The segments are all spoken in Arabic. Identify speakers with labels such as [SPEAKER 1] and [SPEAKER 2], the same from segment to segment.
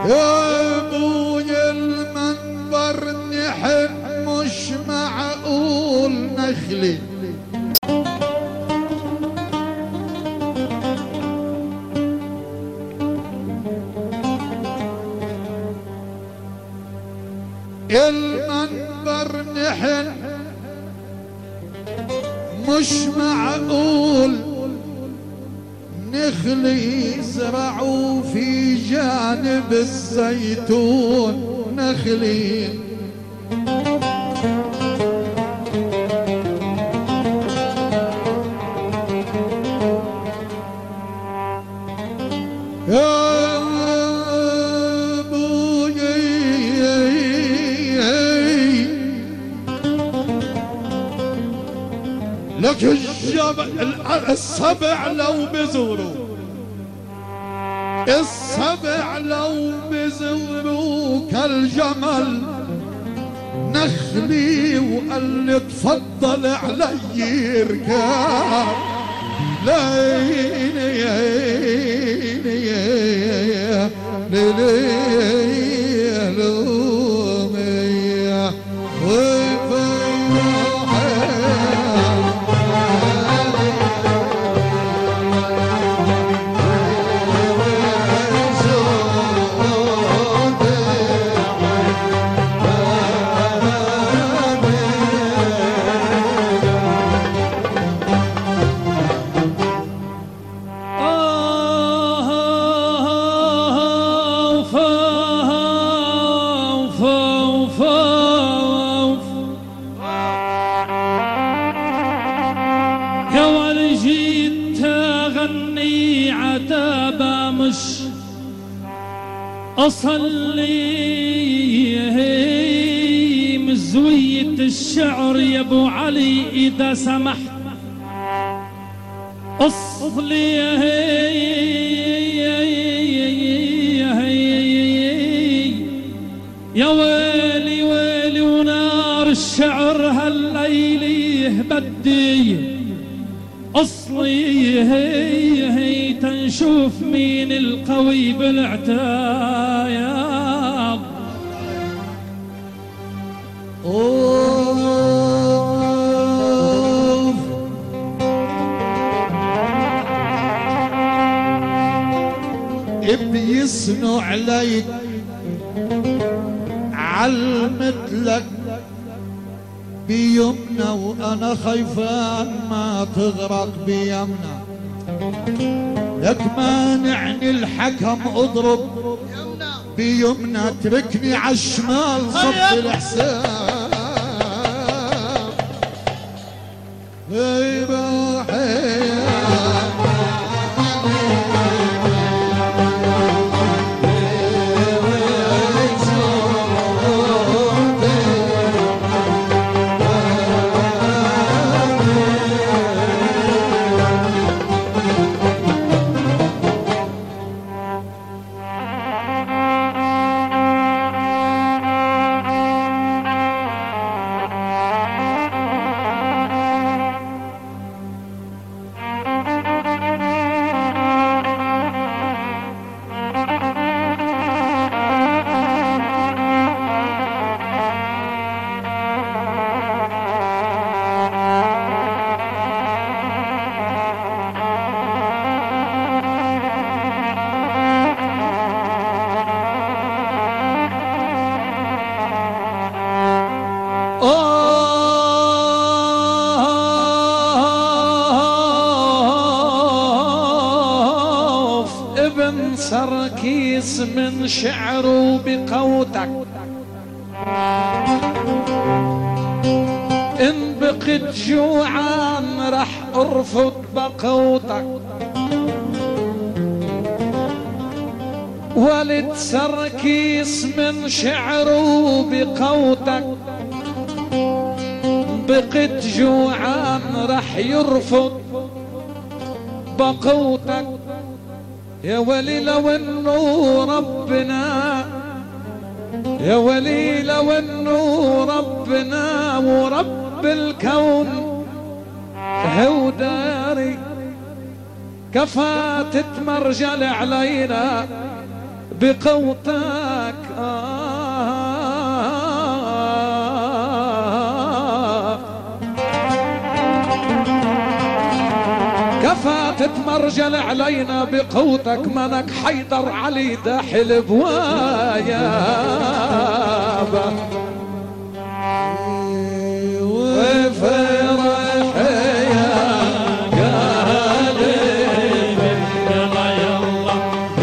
[SPEAKER 1] يا ابوي المنبر نحن مش معقول نخلي المنبر نحن مش معقول نخلي زرعوا في جانب الزيتون نخلي يا ابوي لك السبع لو بزوروا السبع لو بزوروا كالجمل نخلي وقال لي تفضل علي يركب ليلي أصلي مزوية الشعر يا ابو علي إذا سمحت أصلي يا ويلي ويلي ونار الشعر هالليل يهبدي أصلي هي تنشوف مين القوي بالعتاب أوف بيسنوا عليك عالمثلك بيمنى وأنا خايفان ما تغرق بيمنى لك مانعني الحكم اضرب بيمنى اتركني عالشمال صف الحساب سركيس من شعره بقوتك إن بقيت جوعان رح أرفض بقوتك ولد سركيس من شعره بقوتك بقيت جوعان رح يرفض بقوتك يا ولي لو انه ربنا يا ولي لو انه ربنا ورب الكون هو داري كفى تتمرجل علينا بقوتك كفى تتمرجل علينا بقوتك، منك حيدر علي داحل بوايابه وفرح يا قلبي يلا يلا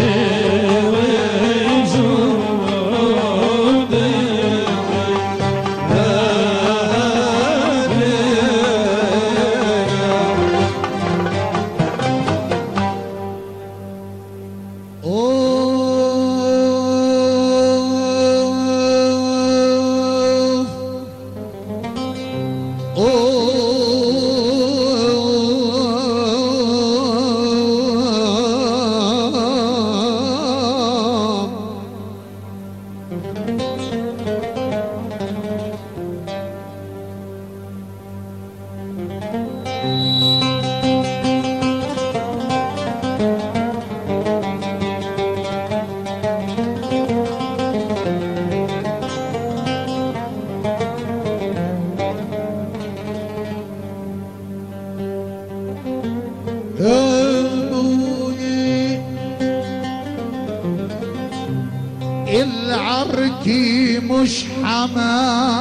[SPEAKER 2] العركي مش حما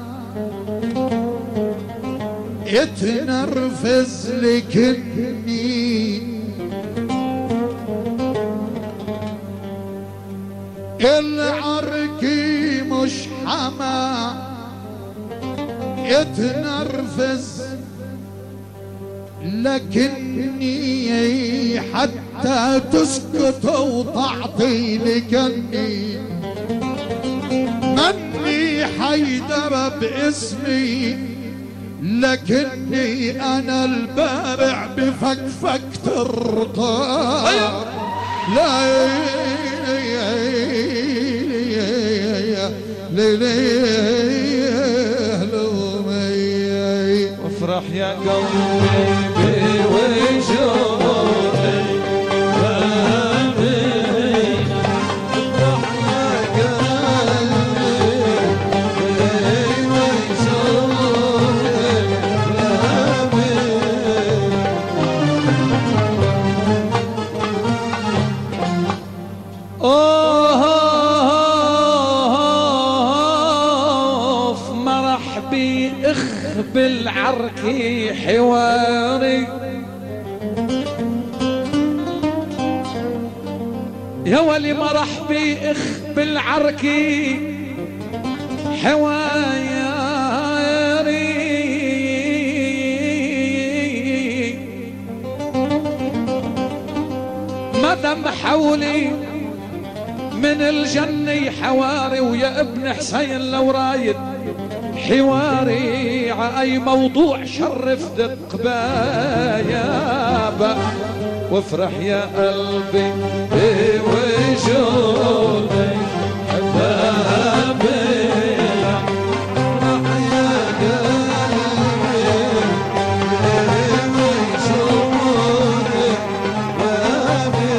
[SPEAKER 2] اتنرفز لكني العركي مش حما اتنرفز لكني حتى تسكت وتعطي لكني مني حيدر باسمي، لكني انا البارع بفكفكة الرقاب لا
[SPEAKER 1] وافرح يا قلبي وجودي بالعركي حواري يا ولي مرحبي اخ بالعركي حواري مدام حولي من الجنة حواري، ويا ابن حسين لو رايد حواري عأي موضوع شرف دق بايابه وافرح يا قلبي بوجودي حبابي افرح يا قلبي بوجودي حبابي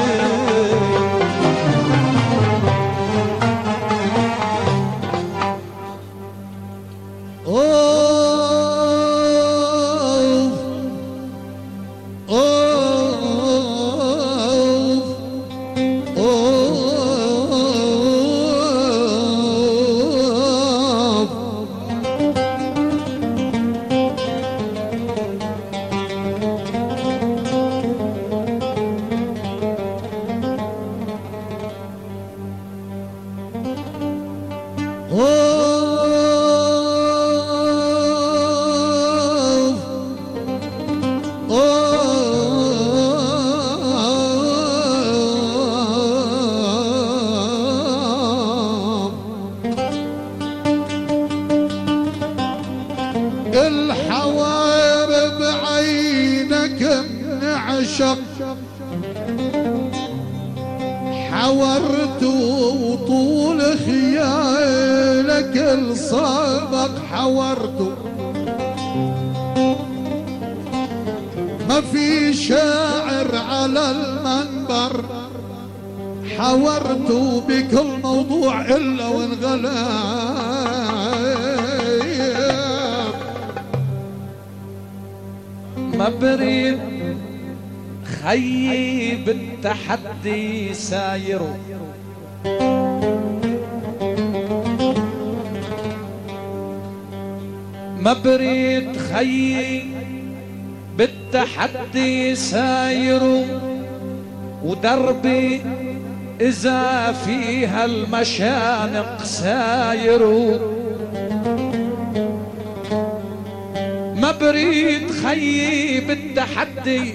[SPEAKER 2] الحوار بعينك منعشق حورت وطول خيالك الصابق حورته، ما في شاعر على المنبر حورت بكل موضوع إلا وانغلب.
[SPEAKER 1] ما بريد خيي بالتحدي ساير، ما بريد خيي بالتحدي ساير، ودربي إذا فيها المشانق ساير. ما بريد خيي بالتحدي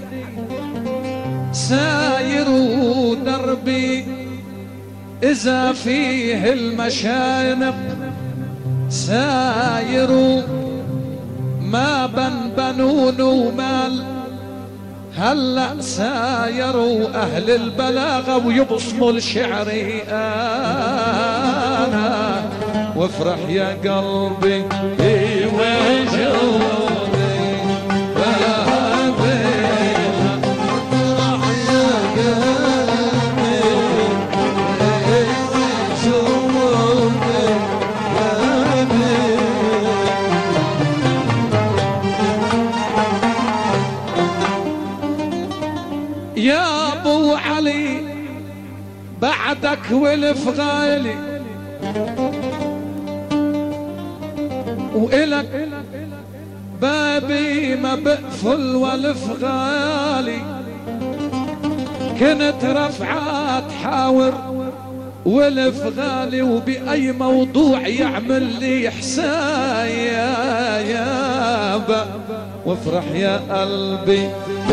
[SPEAKER 1] ساير، ودربي إذا فيه المشانق ساير. ما بنون ومال هلأ سايروا أهل البلاغة ويبصموا لشعري أنا، وافرح يا قلبي وجودي يا ابو علي بعدك والفغالي، وإلك بابي ما بقفل والفغالي. كنت رفعات حاور والفغالي، وبأي موضوع يعمل لي حساب. وافرح يا قلبي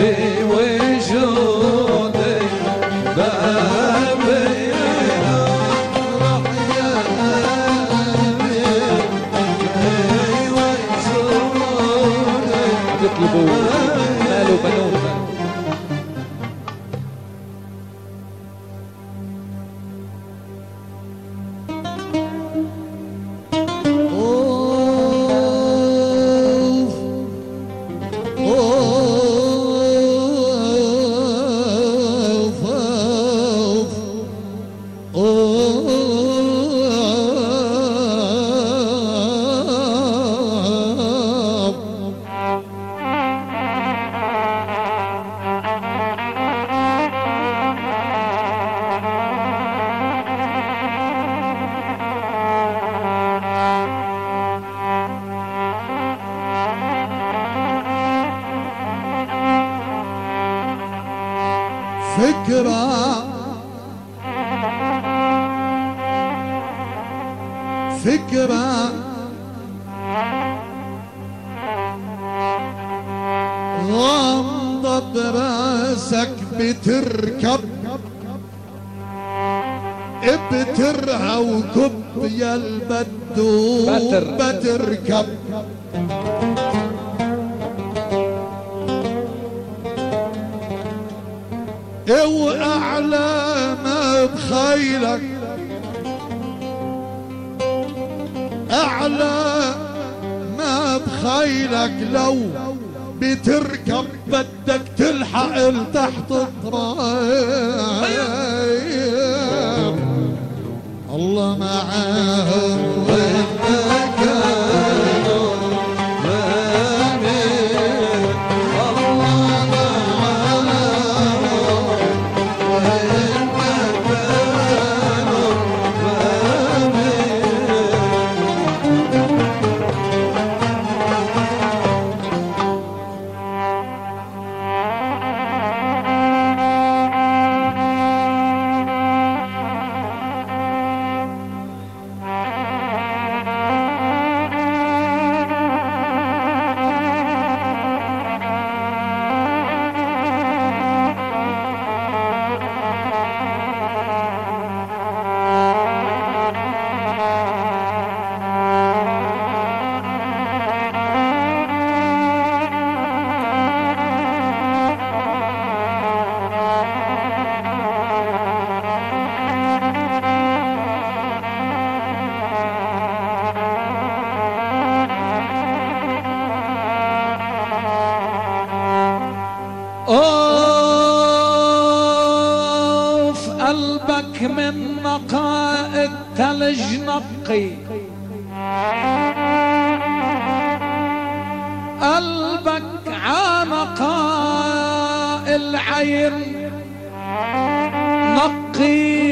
[SPEAKER 1] بوجودي بابي، افرح يا قلبي بوجودي. بيطلبوا ماله بنون.
[SPEAKER 2] فكرة غامضة براسك بتركب ابترها وكب يا البدو بتركب. واعلى ما بخيلك اعلى ما بخيلك، لو بتركب بدك تلحق لتحت التراب. الله معاهم
[SPEAKER 1] قلبك من نقاء الثلج نقي، قلبك عانقاء العين نقي،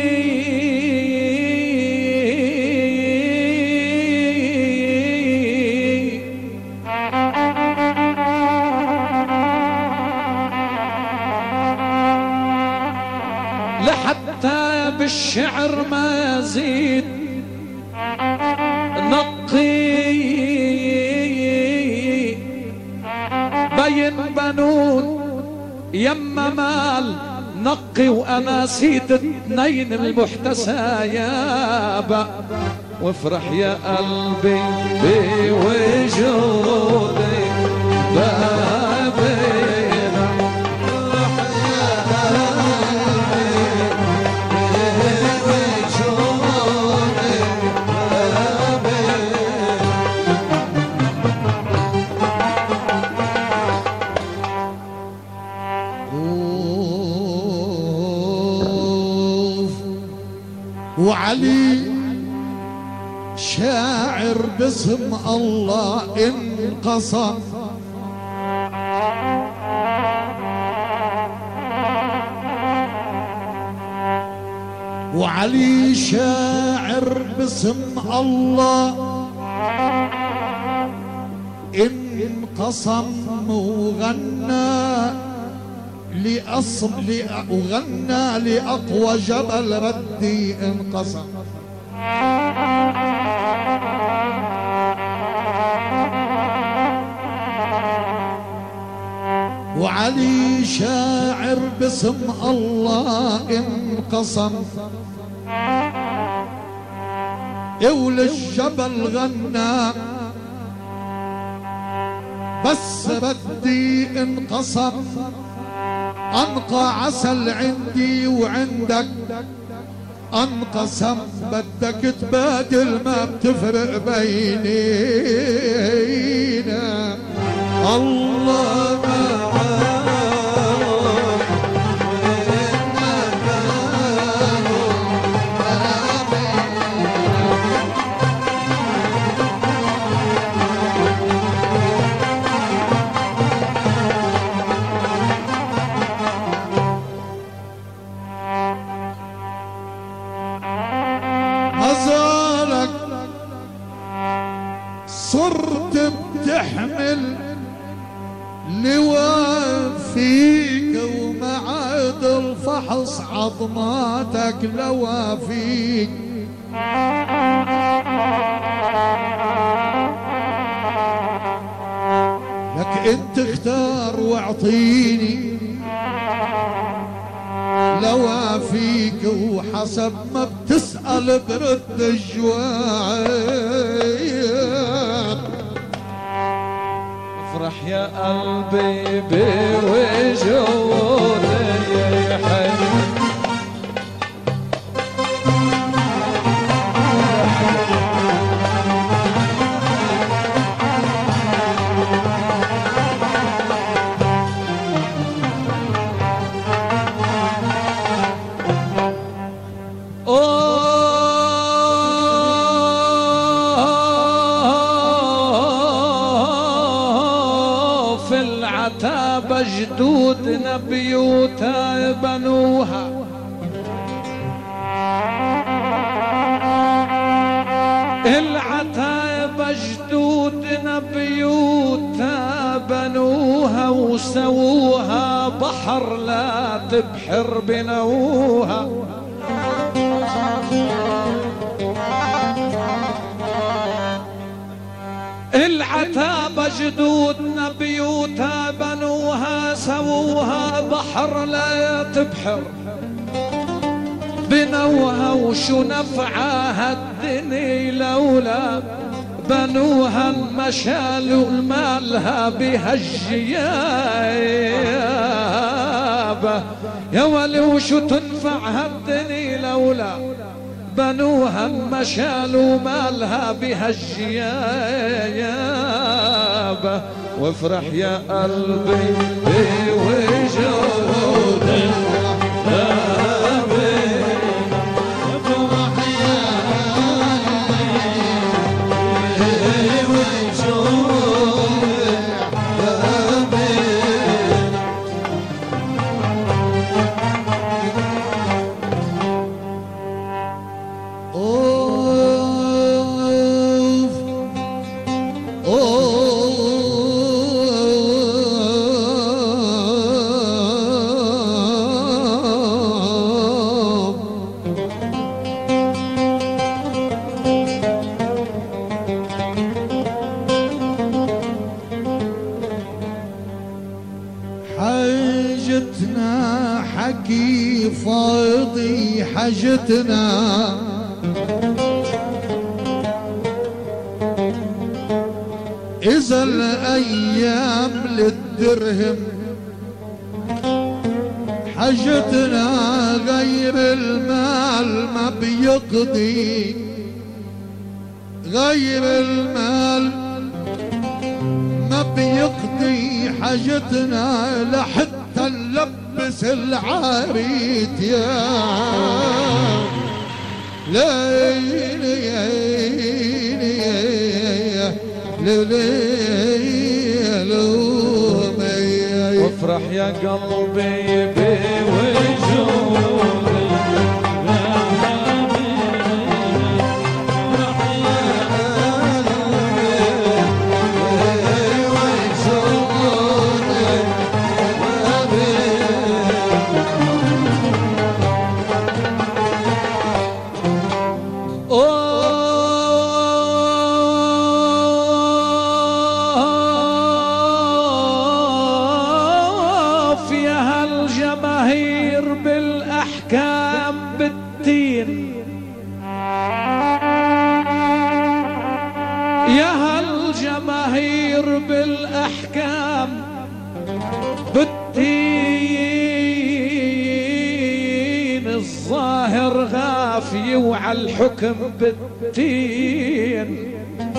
[SPEAKER 1] لحتى بالشعر ما زيد نقي، بين بنون يما مال نقي، وانا سيد اثنين المحتساياب، وافرح يا قلبي بوجودي بابي.
[SPEAKER 2] وعلي شاعر باسم الله انقصى، وعلي شاعر باسم الله انقسم، وغنى وغنى لأقوى جبل ردي انقسم. وعلي شاعر باسم الله انقسم، وللجبل غنى بس بدي انقسم، أنقى عسل عندي وعندك انقسم، بدك تبادل ما بتفرق بينينا. الله صرت بتحمل لواء فيك، ومعاد الفحص عظماتك لوا فيك. لك انت اختار واعطيني لوا فيك، وحسب ما بتسأل برد الجواب.
[SPEAKER 1] افرح يا قلبي بوجودي يا حبيبي، جدودنا بيوتها بنوها، العتاب جدودنا بيوتها بنوها، وسووها بحر لا تبحر بنوها. العتاب جدودنا بيوتها بنوها، سووها بحر لا تبحر بنوها، وشو نفعها الدنيا لولا بنوها، مشالوا مالها بهالجيابة. يا ولي وشو تنفعها الدنيا لولا بنوها، مشالوا مالها بهالجيابة. وافرح يا قلبي بوجودك
[SPEAKER 2] اللي فاضي حاجتنا إذا الأيام للدرهم حاجتنا غير المال ما بيقضي غير المال ما بيقضي حاجتنا لحتى نلبس العريت يا ليلي
[SPEAKER 1] وافرح يا قلبي بوجودك يا هالجماهير بالأحكام بالدين الظاهر غافي وعلى الحكم بالدين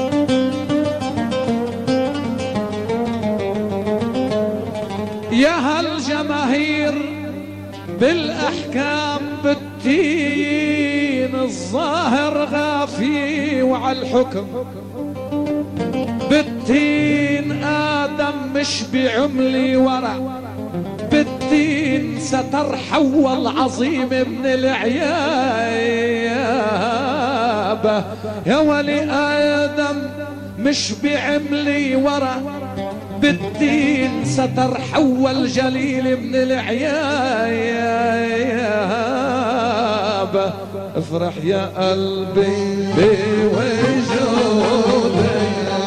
[SPEAKER 1] يا هالجماهير بالأحكام بالدين الظاهر غافي وعلى الحكم بالدين آدم مش بعملي ورع بالدين سترحول عظيم من العيابة يا ولي آدم مش بعملي ورع بالدين سترحول جليل من العيابة افرح يا قلبي بوجودك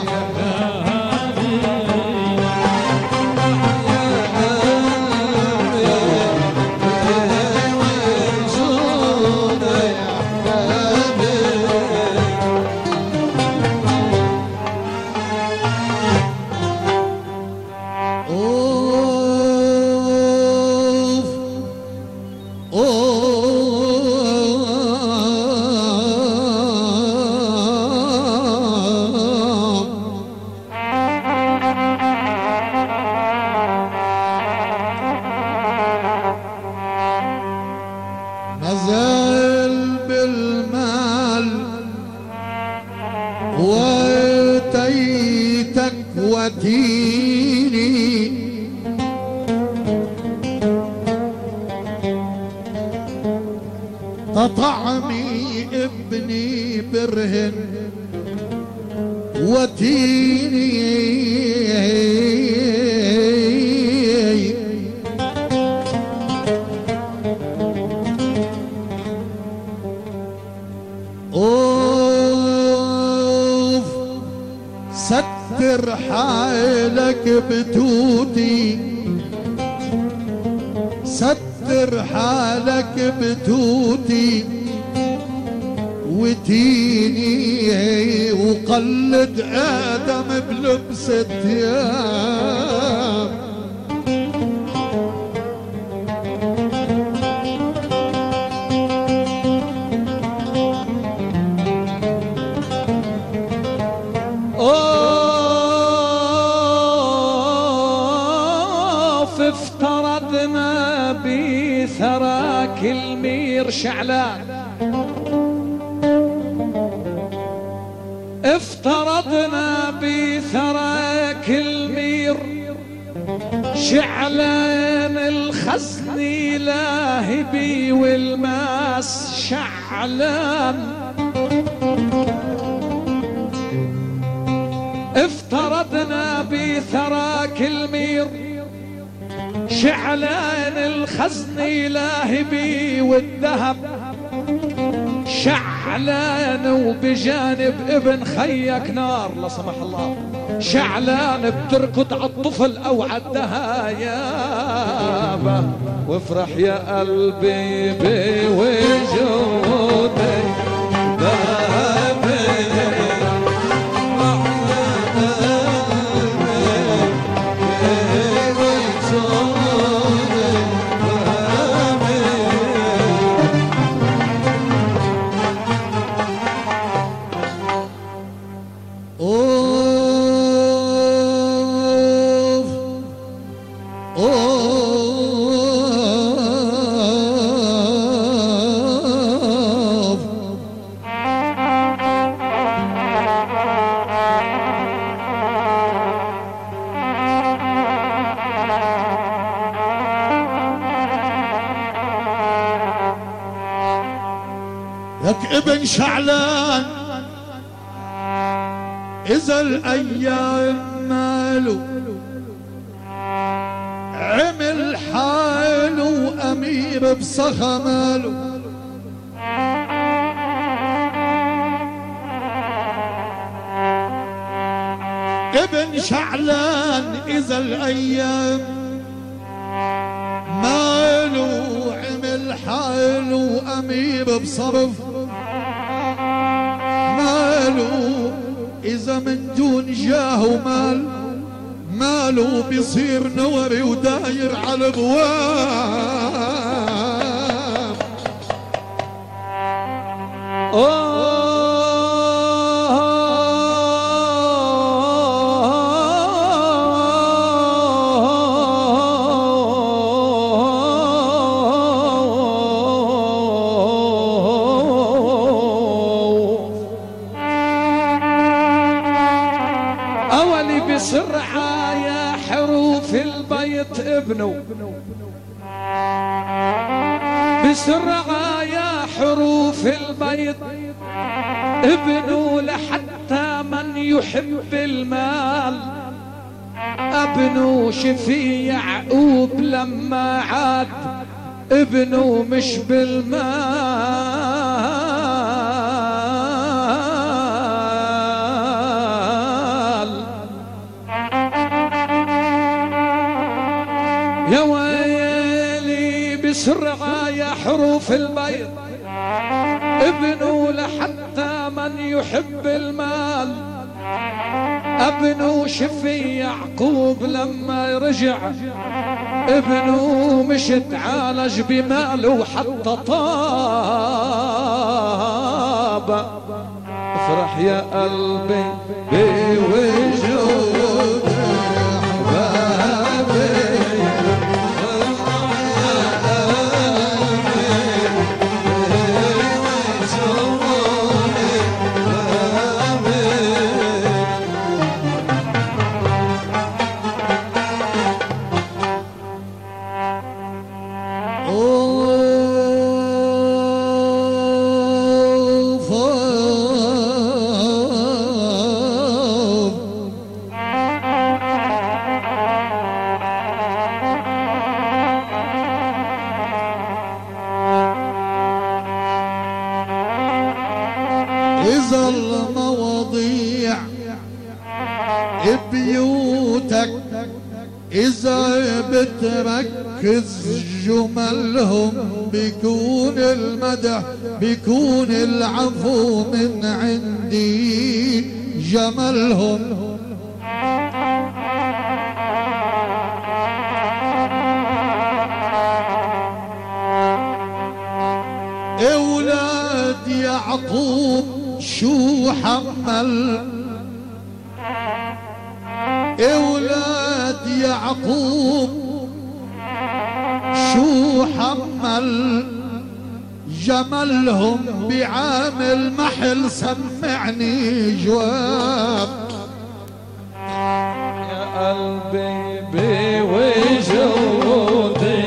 [SPEAKER 2] نزل بالمال واتيتك وتيني تطعمي ابني برهن وتيني اوف ستر حالك بتوتي ستر حالك بتوتي وتيني وقلد آدم بلبسة ثياب
[SPEAKER 1] افترضنا بثراك المير شعلان افترضنا بثراك المير شعلان الخزني لاهبي والماس شعلان افترضنا بثراك المير شعلان الخزني لاهبي والذهب شعلان وبجانب ابن خيك نار لا سمح الله شعلان بتركض على الطفل او عدها يابا وافرح يا قلبي بوجودي بابي
[SPEAKER 2] لك ابن شعلان إذا الأيام ماله عمل حاله أمير بصخا ماله ابن شعلان إذا الأيام ماله عمل حاله أمير بصرف ماله إذا من دون جاه ومال ماله بيصير نوري وداير على ابواب
[SPEAKER 1] بسرعة يا حروف البيت ابنه بسرعة يا حروف البيت ابنه لحتى من يحب المال ابنه شفي يعقوب لما عاد ابنه مش بالمال يا ويلي بسرعة يا حروف البيت ابنه لحتى من يحب المال ابنه شفي يعقوب لما رجع ابنه مش تعالج بماله حتى طاب افرح يا قلبي بوجود احبابي إذا المواضيع بيوتك إذا بتركز جملهم بيكون المدح بيكون العفو من عندي جملهم أولاد يعقوب شو حمل أولاد يعقوب شو حمل جملهم بعامل محل سمعني جواب يا قلبي بوجودي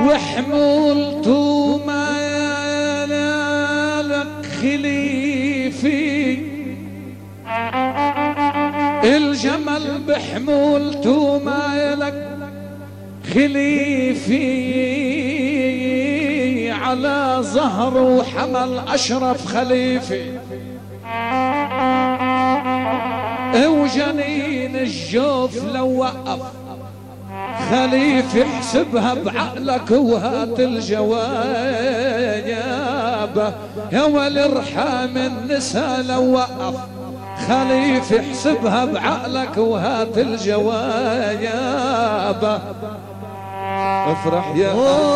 [SPEAKER 1] وحمولته ما لك خليفي الجمل بحمولته ما لك خليفي على ظهر وحمل أشرف خليفي وجنين الجوف لو وقف خليفي احسبها بعقلك وهات الجواب يا والارحام النساء لو وقف خليفي احسبها بعقلك وهات الجواب افرح يا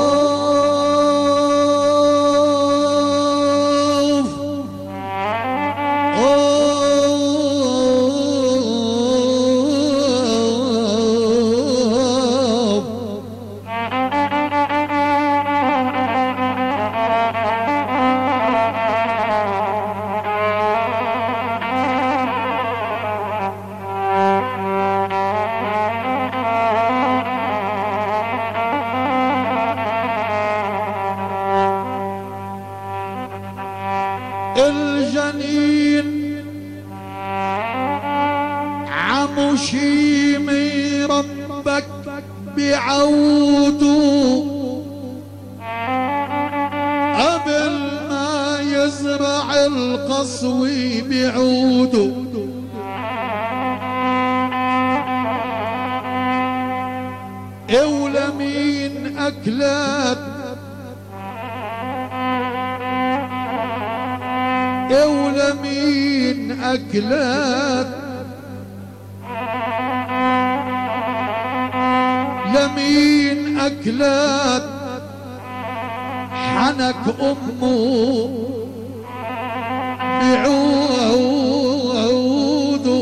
[SPEAKER 2] الجنين عمشيمي ربك بعوده قبل ما يزرع القصوي بعوده ولمين أكلات ولمين أكلات لمين أكلات حنك أمه بعوده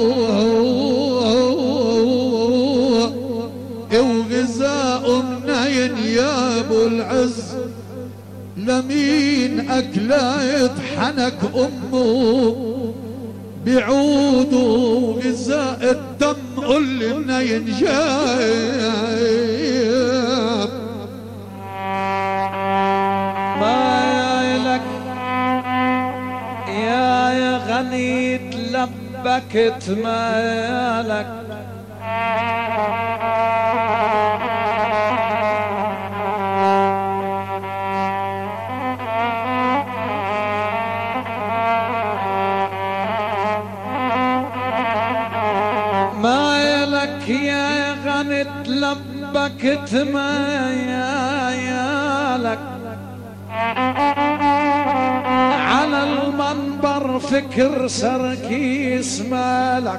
[SPEAKER 2] وغذاء منين يا أبو العز لمين أكلات حنك أمه بعوده غذاء الدم قل لي منين جايب
[SPEAKER 1] ما لك يا غني تلبكت مالك يا غني تلبكت ما يا لك على المنبر فكر سركيس مالك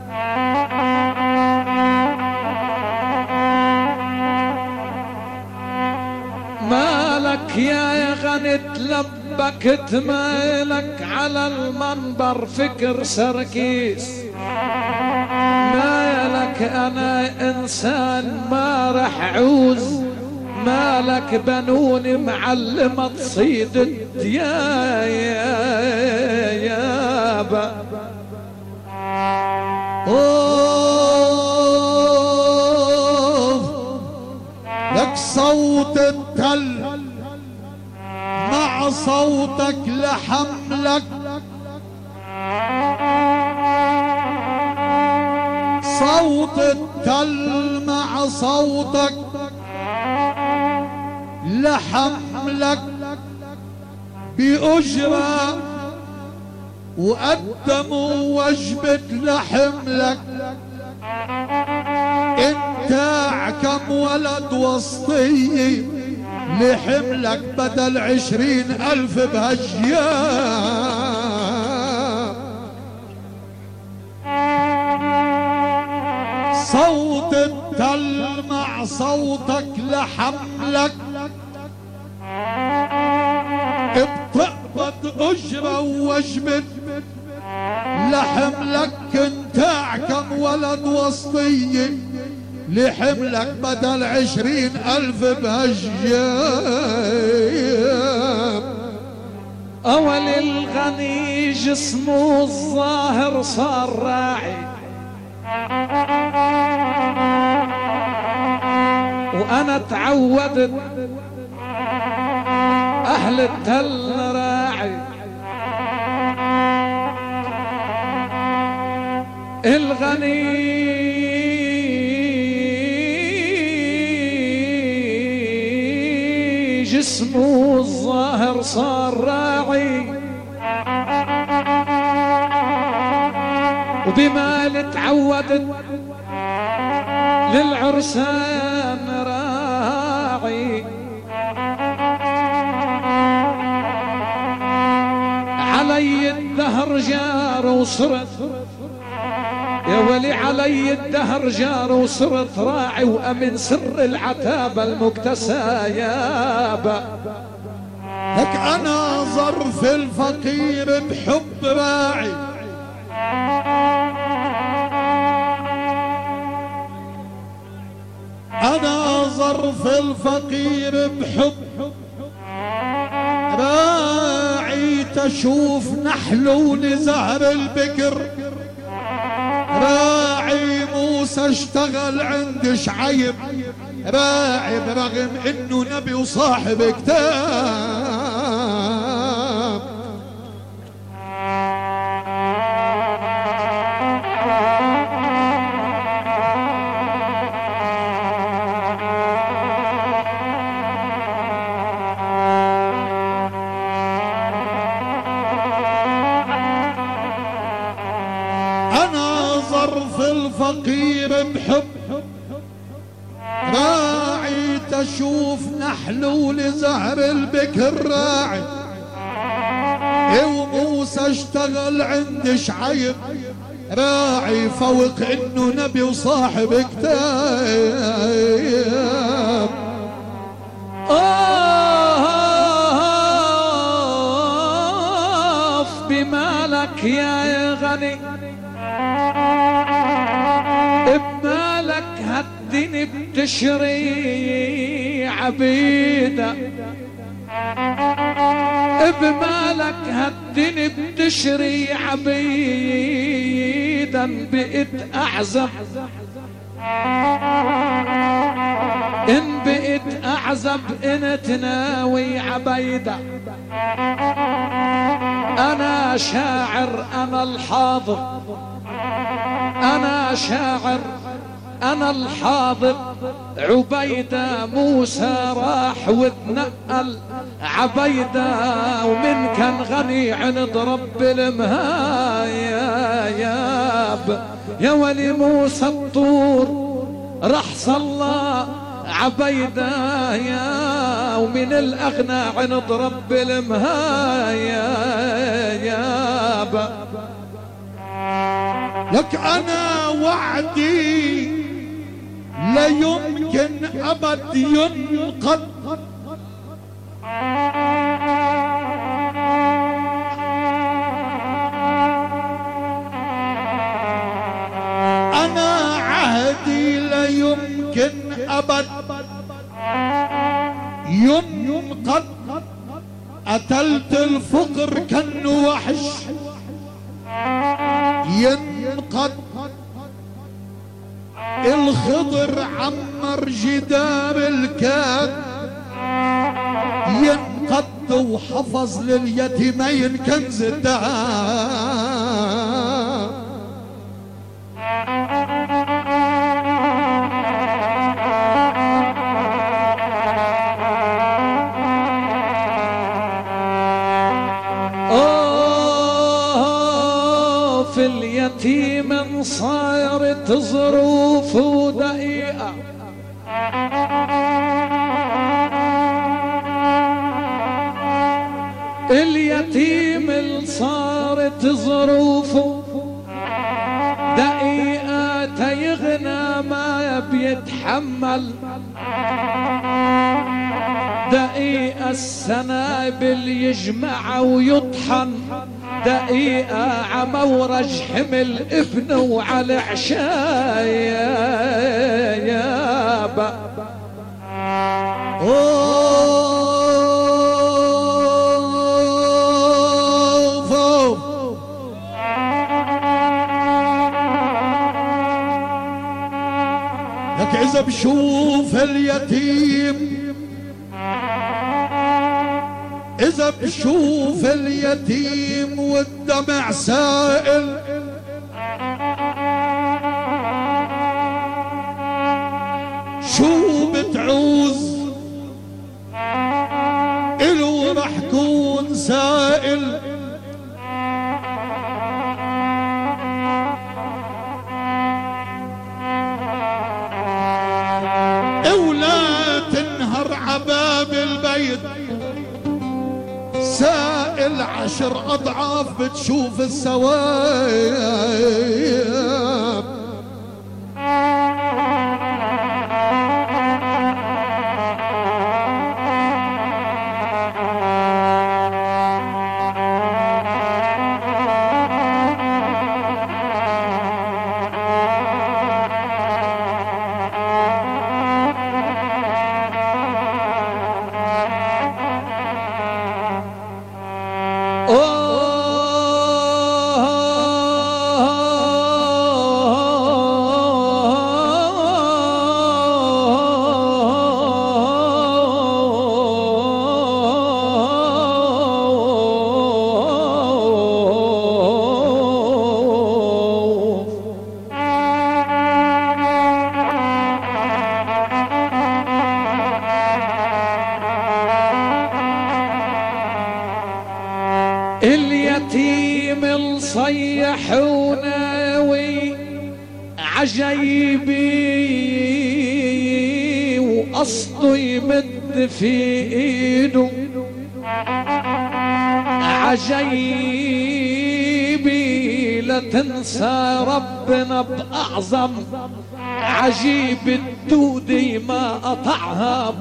[SPEAKER 1] مالك يا غني تلبكت مالك على المنبر فكر سركيس مالك أنا إنسان ما رح عوز مالك بنوني معلمة تصيد الديابة
[SPEAKER 2] لك صوت التل مع صوتك لحملك صوت التل مع صوتك لحملك بأجرة وقدموا وجبة لحملك انت كم ولد وسطي لحملك بدل 20,000 بهالجياب صوت التل مع صوتك لحملك بتقبض أجرة ووجبة لحملك انت كم ولد وسطي لحملك بدل 20,000 بهالجياب
[SPEAKER 1] أول الغني جسمه الظاهر صار راعي وانا تعودت اهل التل راعي الغني جسمه الظاهر صار راعي وبمال تعودت للعرسان راعي علي الدهر جار وصرت يا ولي علي الدهر جار وصرت راعي وأمن سر العتابة المكتسى يابا
[SPEAKER 2] لك أنا ظرف الفقير بحب راعي أنا ظرف الفقير بحب راعي تشوف نحل زهر البكر راعي موسى اشتغل عند شعيب راعي برغم انه نبي وصاحب كتاب الفقير بحب راعي تشوف نحل لزهر البكر راعي وموسى اشتغل عند شعيب راعي فوق انه نبي وصاحب كتاب
[SPEAKER 1] بمالك يا غني بمالك هالدني بتشري عبيدة بمالك هالدني بتشري عبيدا بقيت أعزب إن بقيت أعزب إن تناوي عبيدة أنا شاعر أنا الحاضر أنا شاعر أنا الحاضر عبيدة موسى راح وتنقل عبيدة ومن كان غني عند رب المهايا ياب يا ولي موسى الطور راح صلى عبيدة يا ومن الأغنى عند رب المهايا ياب
[SPEAKER 2] لك أنا وعدي لا يمكن أبد ينقض أنا عهدي لا يمكن أبد ينقض قتلت الفقر كأنه وحش ينقض الخضر عمر جدار الكاد ينقض وحفظ لليتيمين كنز الدهر
[SPEAKER 1] في اليتيم صارت ظروفه دقيقة اليتيم صارت ظروفه دقيقة تيغنى ما بيتحمل دقيقة السنابل يجمع ويطحن دقيقة عمورج حمل ابنه على عشايا يابا
[SPEAKER 2] لك إذا إذا بشوف اليتيم إذا بشوف اليتيم والدمع سائل شو بتعوز إلو رح كون سائل ولا تنهر عباب البيت سائل 10 أضعاف بتشوف الثواب اليتيم الصيح وناوي عجيبي وقصده يمد في ايده عجيبي لا تنسى ربنا بأعظم عجيب الدودي ما قطعها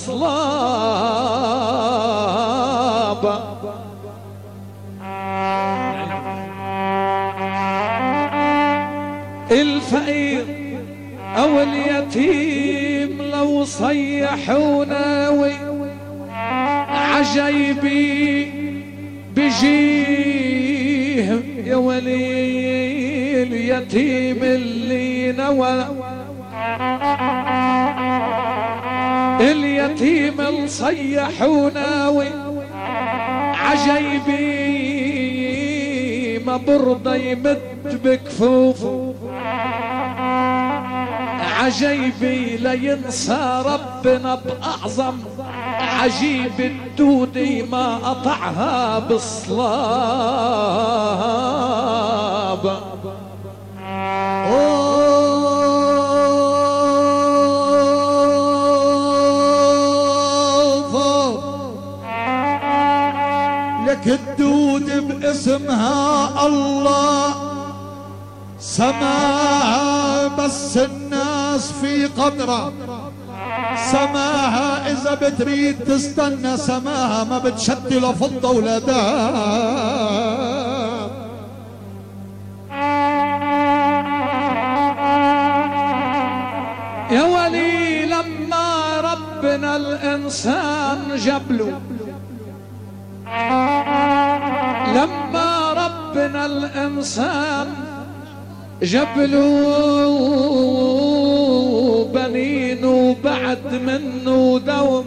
[SPEAKER 2] بالصلابة الفقير او اليتيم لو صيح وناوي عجيبي بجيه يا ولي اليتيم اللي نوى اليتيم الصيح وناوي عجيبي ما برضى يمد بكفوفه عجيبي لا ينسى ربنا بأعظم عجيب الدودي ما قطعها بالصلابة لك الدود باسمها الله سماها بس الناس في قدرة سماها إذا بتريد تستنى سماها ما بتشد لفضة ولا دهب
[SPEAKER 1] يا ولي لما ربنا الإنسان جبله لما ربنا الإنسان جبلوا بنينه بعد منه دوم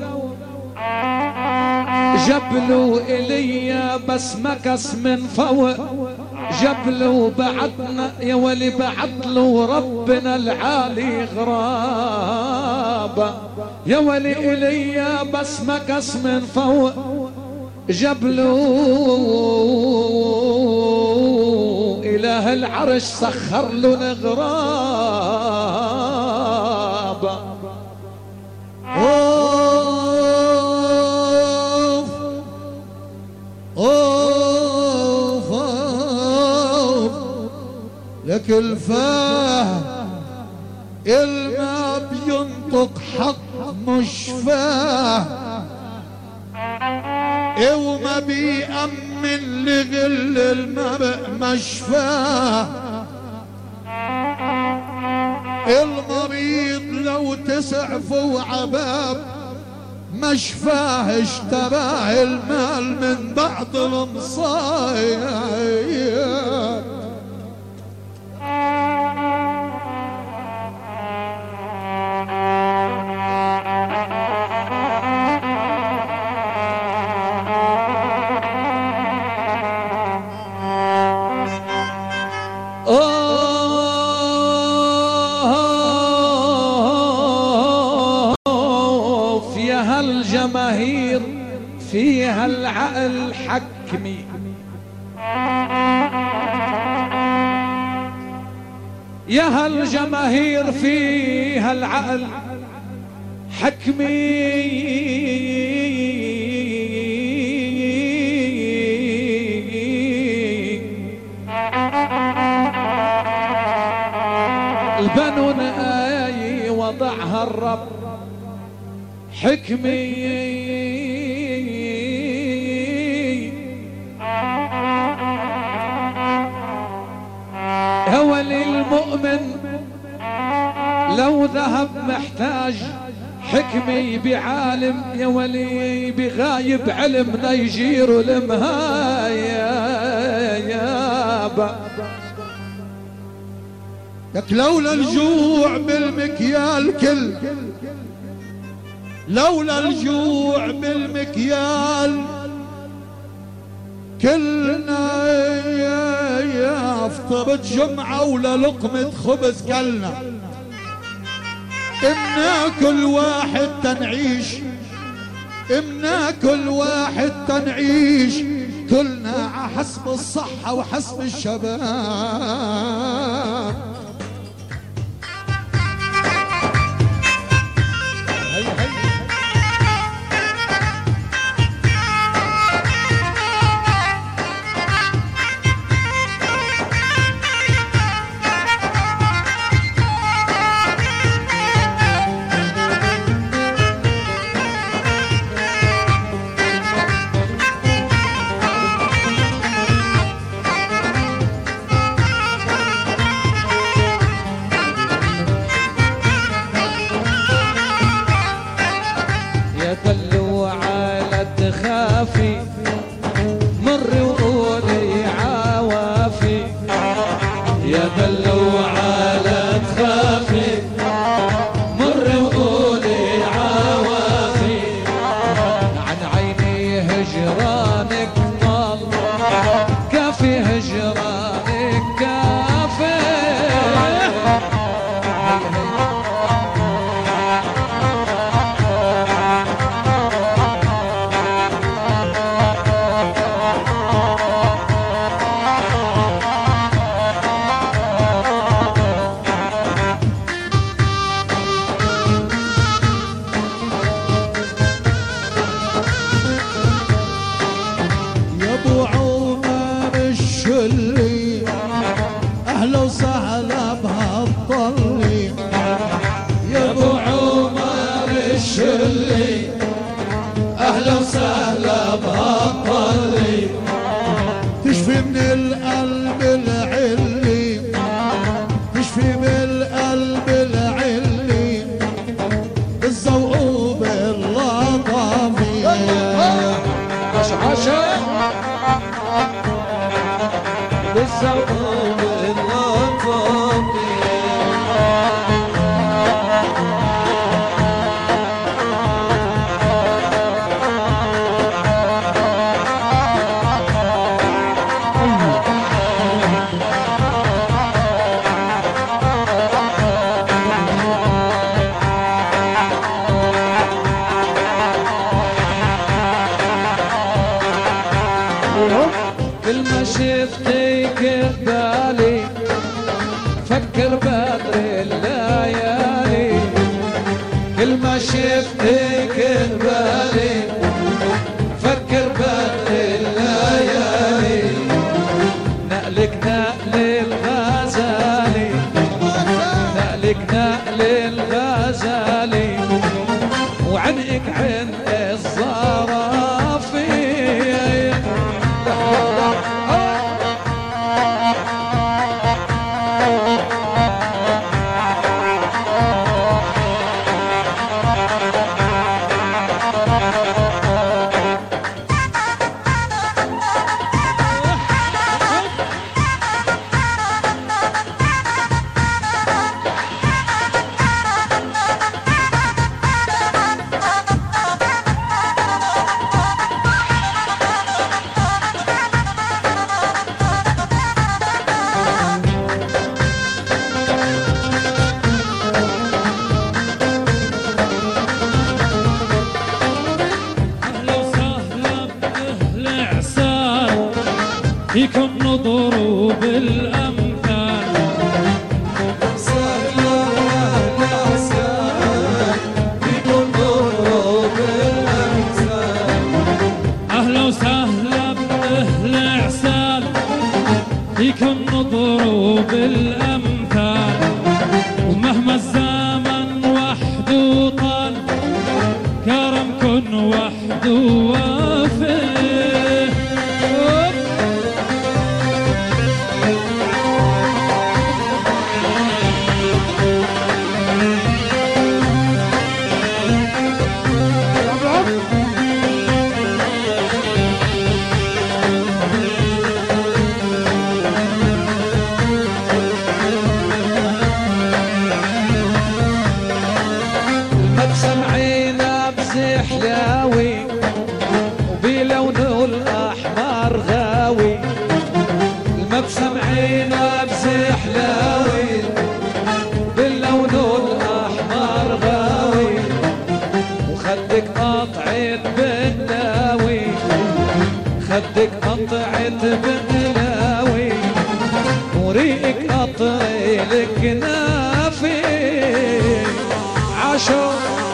[SPEAKER 1] جبلوا إلي بس مكس من فوق جبلوا بعدنا يا ولي بعدلوا ربنا العالي غرابة يا ولي إلي بس مكس من فوق جبلوا إله العرش سخر له الغرابة
[SPEAKER 2] أوف أوف أوف لك الفاه الما بينطق حق مش فاه وما بيأمن لغل المرء مشفاه المريض لو تسعفوا عباب مشفاه اشتراه المال من بعض المصايب
[SPEAKER 1] هالجماهير فيها العقل حكمي، يا هالجماهير فيها العقل حكمي، البنون آي وضعها الرب حكمي، يا ولي المؤمن لو ذهب محتاج حكمي بعالم، يا ولي بغايب علمنا يجير المهايب.
[SPEAKER 2] لك لولا الجوع بالمكيال كل، لولا الجوع بالمكيال كلنا يا فطرة جمعة ولا لقمة خبز كلنا، إمنا كل واحد تنعيش، إمنا كل واحد تنعيش، كلنا حسب الصحة وحسب الشباب.
[SPEAKER 1] كل ما شفتك ببالي فكر بدر الليالي، كل ما شفتك ببالي فكر بدر الليالي، نقلك نقل الغزالي، نقلك نقل الغزالي، وعنقك عنق الزرافي. فيكم نضرب الأمثال.
[SPEAKER 2] سهلا يا سهل فيكم نضرب الأمثال.
[SPEAKER 1] أهلا وسهلا بأهل عسال فيكم نضرب الأمثال. ومهما الزمن وحده طال كرمكن وحده وافي. سمعينا بزحلاوي وبلونه الأحمر غاوي. المبسم عينا بزحلاوي باللونه الأحمر غاوي. وخدك قطعت بناوي خدك قطعت بناوي. وريقك قطعي لك نافي عاشو.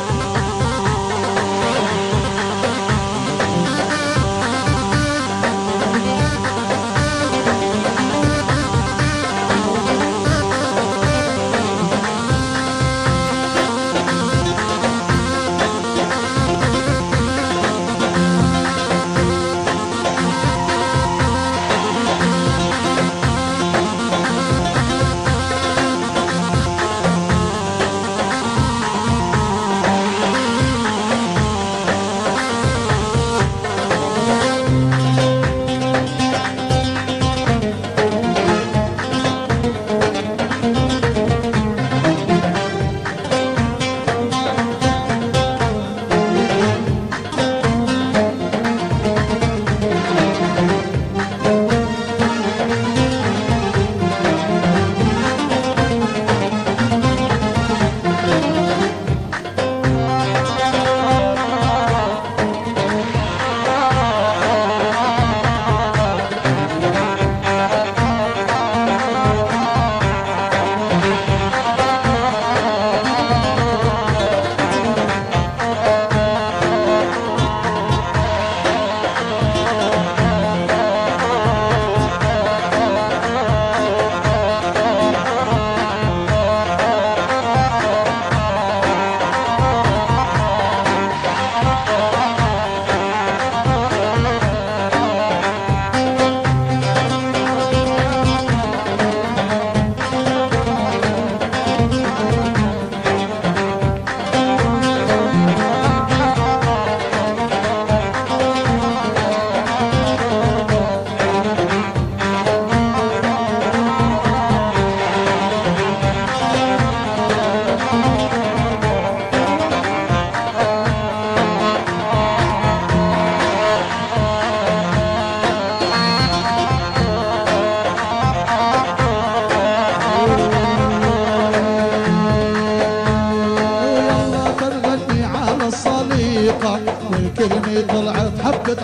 [SPEAKER 2] والكلمة طلعت حبة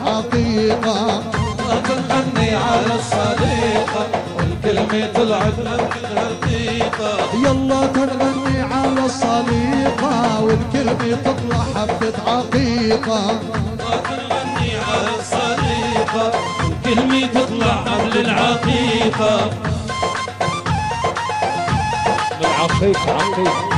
[SPEAKER 2] حقيقة.
[SPEAKER 1] غني على الصديقة والكلمة طلعت حبة حقيقة.
[SPEAKER 2] يلا تغني على الصديقة والكلمة تطلع حبة حقيقة.
[SPEAKER 1] غني على الصديقة والكلمة تطلع قبل العقيقة. العقيقة عقيقة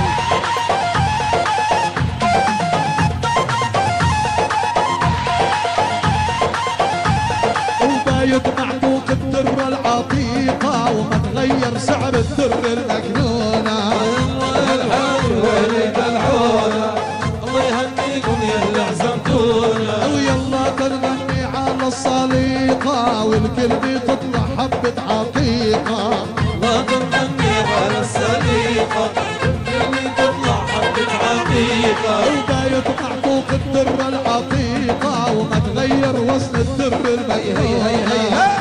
[SPEAKER 2] وبايد معطوك الدر العتيقة وما تغير سعر الدر المكنونة.
[SPEAKER 1] ولد العونة الله يهنيكم يا اللي عزمتونا.
[SPEAKER 2] ويلا تغني على الصليقة والكلمة تطلع حبة حقيقة.
[SPEAKER 1] لا تغني على الصليقة والكلمة تطلع حبة حقيقة.
[SPEAKER 2] وبايد معطوك الدر العتيقة وما تغير وزن الدر المكنونة.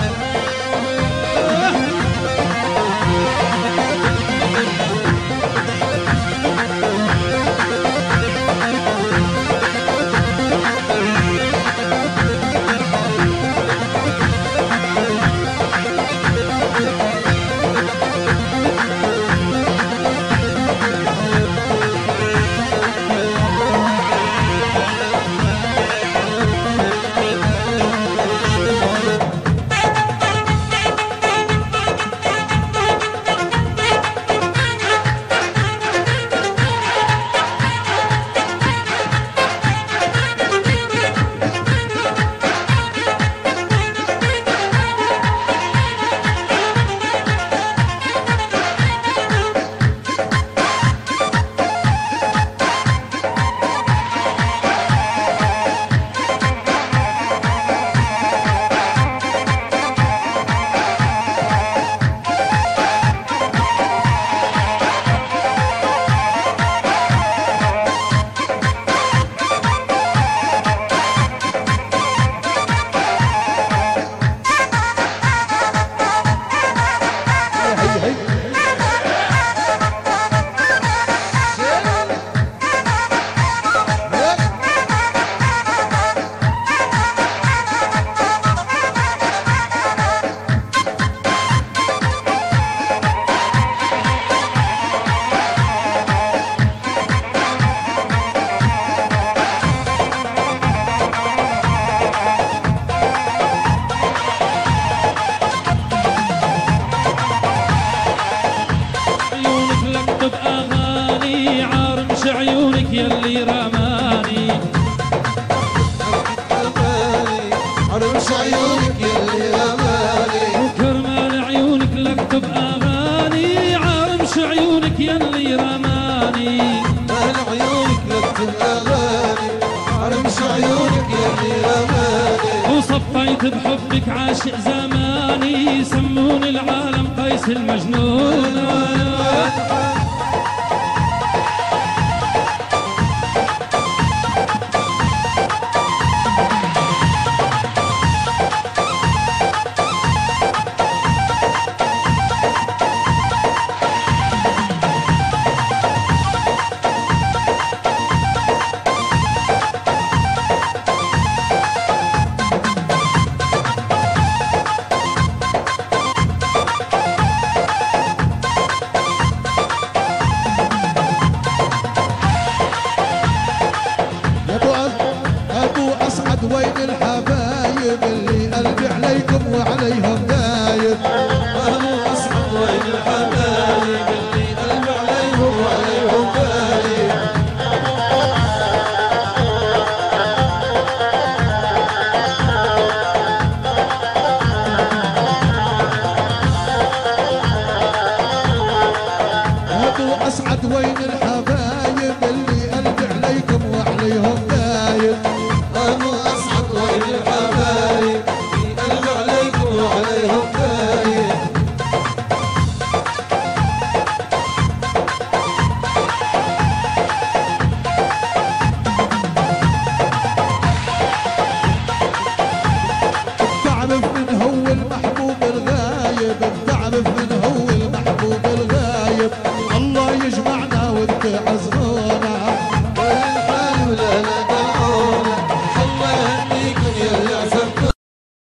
[SPEAKER 2] رمش عيونك يلي اماني
[SPEAKER 1] وكرمال عيونك لكتب اغاني عرمش عيونك يلي رماني
[SPEAKER 2] من عيونك لكتب اغاني رمش عيونك يلي اماني
[SPEAKER 1] وصفيت بحبك عاشق زماني سموني العالم قيس المجنون
[SPEAKER 2] وين الحبايب اللي قلبي عليكم وعليهم دايب أهو أسعد وين الحبايب اللي قلبي عليهم وعليهم دايب أبو أسعد وين الحبايب اللي